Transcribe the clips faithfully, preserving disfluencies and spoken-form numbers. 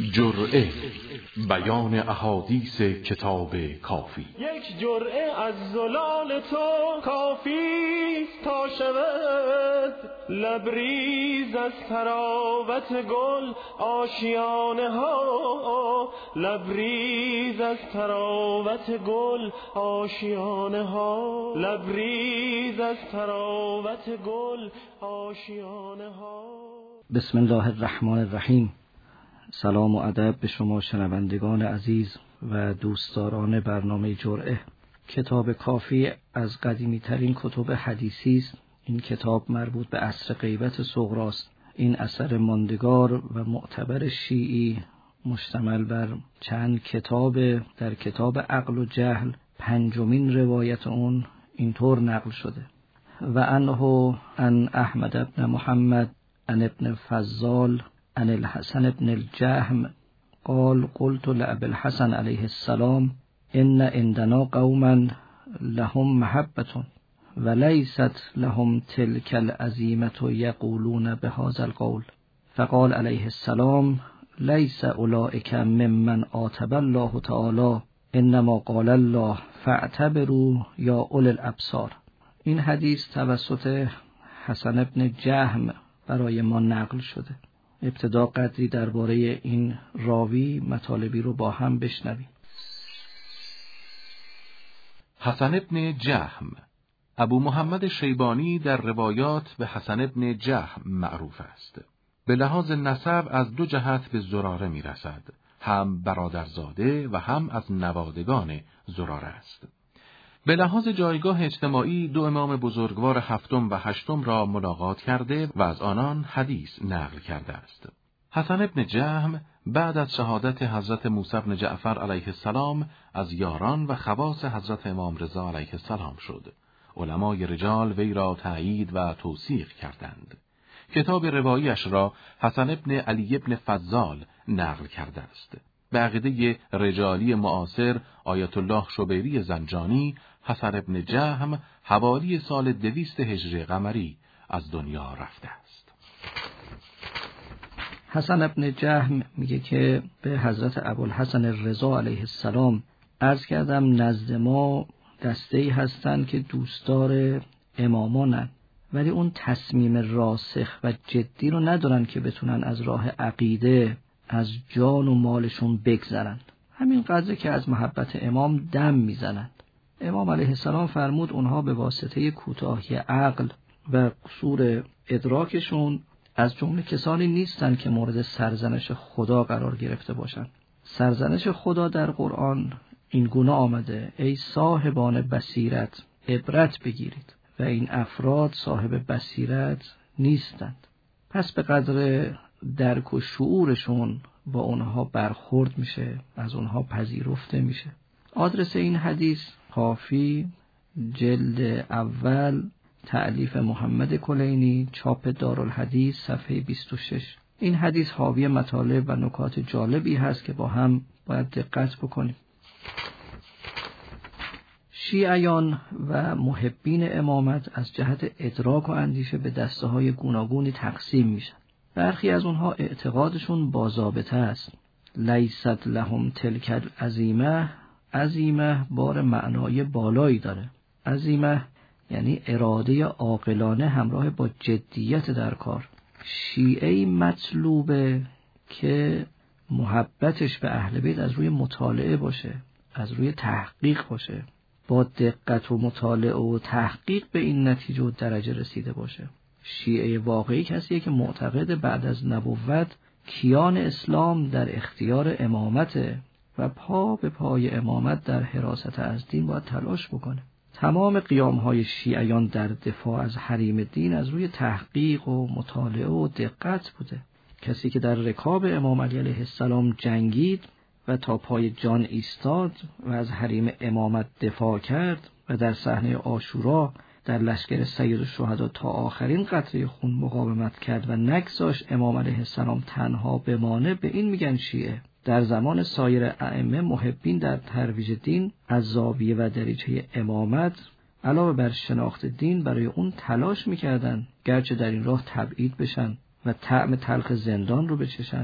جرعه بیان احادیث کتاب کافی. یک جرعه از زلال تو کافی تا شود لبریز از تراوت گل آشیانه ها، لبریز از تراوت گل آشیانه ها، لبریز از تراوت گل آشیانه ها. بسم الله الرحمن الرحیم. سلام و ادب به شما شنوندگان عزیز و دوستداران برنامه جرعه. کتاب کافی از قدیمی ترین کتب حدیثی است. این کتاب مربوط به عصر غیبت صغری است. این اثر ماندگار و معتبر شیعی مشتمل بر چند کتاب. در کتاب عقل و جهل پنجمین روایت اون اینطور نقل شده: و عنه عن احمد بن محمد عن ابن فضال عن الحسن بن الجهم قال قلت لأبي الحسن عليه السلام إن عندنا قوما لهم محبة وليست لهم تلك العزيمة يقولون بهذا القول، فقال عليه السلام ليس أولئك ممن عاتب الله تعالى إنما قال الله فاعتبروا يا أولي الأبصار. این حدیث توسط حسن بن جهم برای ما نقل شده. ابتدا قدری درباره این راوی مطالبی رو با هم بشنویم. حسن بن جهم ابو محمد شیبانی در روایات به حسن بن جهم معروف است. به لحاظ نسب از دو جهت به زراره می رسد، هم برادرزاده و هم از نوادگان زراره است. به لحاظ جایگاه اجتماعی دو امام بزرگوار هفتم و هشتم را ملاقات کرده و از آنان حدیث نقل کرده است. حسن بن جهم بعد از شهادت حضرت موسی بن جعفر علیه السلام از یاران و خواص حضرت امام رضا علیه السلام شد. علمای رجال وی را تأیید و توثیق کردند. کتاب رواییش را حسن بن علی بن فضال نقل کرده است. به عقیده رجالی معاصر آیت الله شبیری زنجانی، حسن بن جهم حوالی سال دویست هجری قمری از دنیا رفته است. حسن بن جهم میگه که به حضرت ابوالحسن رضا علیه السلام عرض کردم نزد ما دسته‌ای هستن که دوستدار امامانن، ولی اون تصمیم راسخ و جدی رو ندارن که بتونن از راه عقیده از جان و مالشون بگذرن. همین قدره که از محبت امام دم میزنند. امام علیه السلام فرمود اونها به واسطه کوتاهی عقل و قصور ادراکشون از جمله کسانی نیستن که مورد سرزنش خدا قرار گرفته باشند. سرزنش خدا در قرآن این گونه آمده: ای صاحبان بصیرت عبرت بگیرید، و این افراد صاحب بصیرت نیستند. پس به قدر درک و شعورشون با اونها برخورد میشه، از اونها پذیرفته میشه. آدرس این حدیث کافی، جلد اول، تألیف محمد کلینی، چاپ دارالحدیث، صفحه بیست و شش. این حدیث حاوی مطالب و نکات جالبی هست که با هم باید دقت بکنیم. شیعیان و محبین امامت از جهت ادراک و اندیشه به دسته های گوناگونی تقسیم میشن. برخی از اونها اعتقادشون با ضابطه است. لیست لهم تلک العزیمه. عزیمه بار معنای بالایی داره. عزیمه یعنی اراده عاقلانه همراه با جدیت در کار. شیعی مطلوبه که محبتش به اهل بیت از روی مطالعه باشه، از روی تحقیق باشه، با دقت و مطالعه و تحقیق به این نتیجه و درجه رسیده باشه. شیعه واقعی کسیه که معتقد بعد از نبوت کیان اسلام در اختیار امامته و پا به پای امامت در حراست از دین باید تلاش بکنه. تمام قیام‌های شیعیان در دفاع از حریم دین از روی تحقیق و مطالعه و دقت بوده. کسی که در رکاب امام علی علیه السلام جنگید و تا پای جان ایستاد و از حریم امامت دفاع کرد و در صحنه عاشورا در لشکر سید الشهدا تا آخرین قطره خون مقاومت کرد و نگذاشت امام علیه السلام تنها بمانه، به این میگن شیعه. در زمان سایر ائمه محبین در ترویج دین از زاویه و دریچه امامت علاوه بر شناخت دین برای اون تلاش میکردن، گرچه در این راه تبعید بشن و طعم تلخ زندان رو بچشن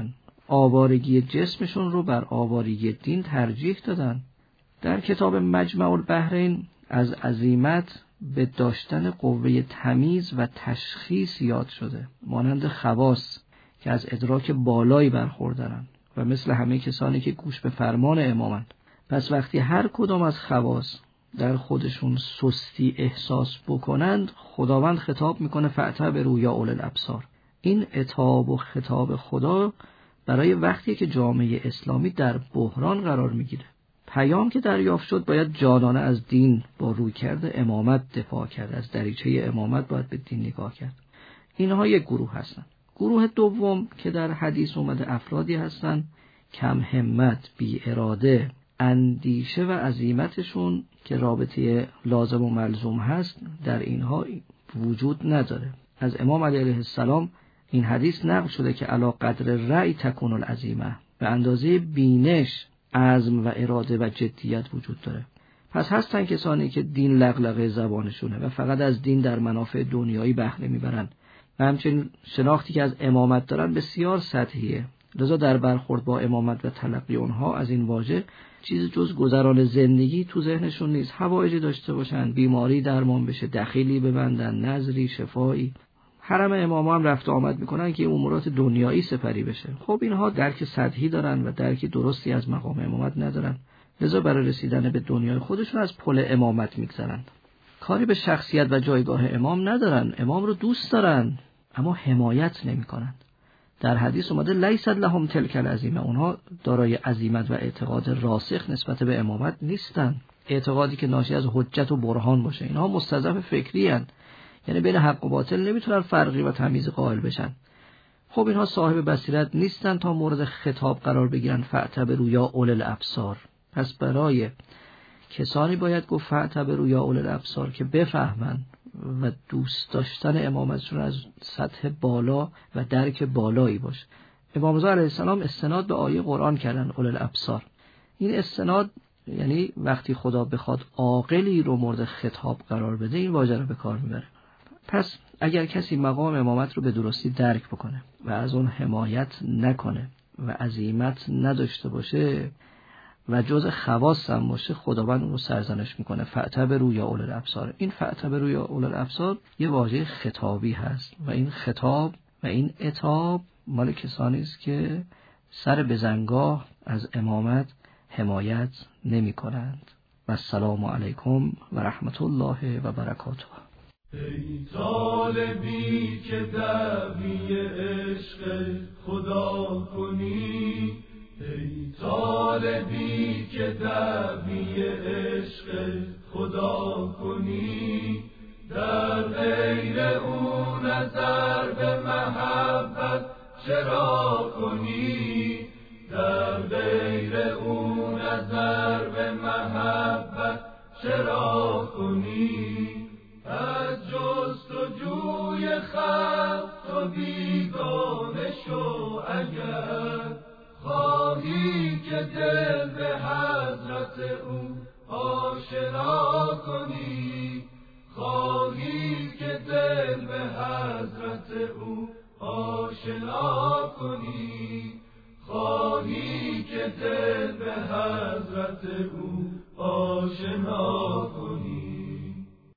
آوارگی جسمشون رو بر آوارگی دین ترجیح دادن. در کتاب مجمع البحرین از عزیمت به داشتن قوه تمیز و تشخیص یاد شده، مانند خواص که از ادراک بالایی برخوردارن و مثل همه کسانی که گوش به فرمان امامند. پس وقتی هر کدام از خواص در خودشون سستی احساس بکنند، خداوند خطاب میکنه فاعتبروا یا اولی الابصار. این عتاب و خطاب خدا برای وقتی که جامعه اسلامی در بحران قرار میگیره. پیام که دریافت شد باید جانانه از دین با روی کرده امامت دفاع کرد، از دریچه امامت باید به دین نگاه کرد. اینها یک گروه هستن. گروه دوم که در حدیث اومده افرادی هستن کم همت، بی اراده، اندیشه و عزیمتشون که رابطه لازم و ملزوم هست در اینها وجود نداره. از امام علی علیه السلام این حدیث نقل شده که علی قدر رأی تکون العزیمه، به اندازه بینش عزم و اراده و جدیت وجود داره. پس هستن کسانی که دین لغلغه زبانشونه و فقط از دین در منافع دنیایی بهره میبرن و همچنین شناختی که از امامت دارن بسیار سطحیه. لذا در برخورد با امامت و تلقی اونها از این واژه چیز جز گذران زندگی تو ذهنشون نیست. حوایجی داشته باشن، بیماری درمان بشه، دخیلی ببندن، نظری، شفایی. حرم اماما هم رفت آمد میکنن که امورات دنیایی سپری بشه. خب اینها درک سطحی دارن و درک درستی از مقام امامت ندارن، لذا برای رسیدن به دنیای خودشون از پل امامت میگذرن. کاری به شخصیت و جایگاه امام ندارن، امام رو دوست دارن اما حمایت نمیکنن. در حدیث اومده لیست لهم تلک العزیمه، اونها دارای عزیمت و اعتقاد راسخ نسبت به امامت نیستن، اعتقادی که ناشی از حجت و برهان باشه. اینها مستضعف فکری هستند، یعنی بین حق و باطل نمیتونن فرقی و تمیز قائل بشن. خب اینها صاحب بصیرت نیستن تا مورد خطاب قرار بگیرن فاعتبروا یا اولی الابصار. پس برای کسانی باید گفت فاعتبروا یا اولی الابصار که بفهمن و دوست داشتن امامتشون از سطح بالا و درک بالایی باشه. امام رضا علیه السلام استناد به آیه قرآن کردن اولی الابصار. این استناد یعنی وقتی خدا بخواد عاقلی رو مورد خطاب قرار بده این واژه رو به کار میبره. پس اگر کسی مقام امامت رو به درستی درک بکنه و از اون حمایت نکنه و عزیمت نداشته باشه و جز خواص هم باشه، خداوند اون رو سرزنش میکنه فاعتبروا یا اولی الابصار. این فاعتبروا یا اولی الابصار یه واژه خطابی هست و این خطاب و این عتاب مال کسانی است که سر به زنگاه از امامت حمایت نمی کنند. و السلام علیکم و رحمت الله و برکاته. ای طالبی که دعوی عشق خدا کنی، ای طالبی که دعوی عشق خدا کنی، در غیر او نظر به محبت چرا کنی، در غیر او نظر به محبت چرا کنی. از جست و جوی خلق تو بیگانه شو، اگر خواهی که دل به حضرت او آشنا کنی.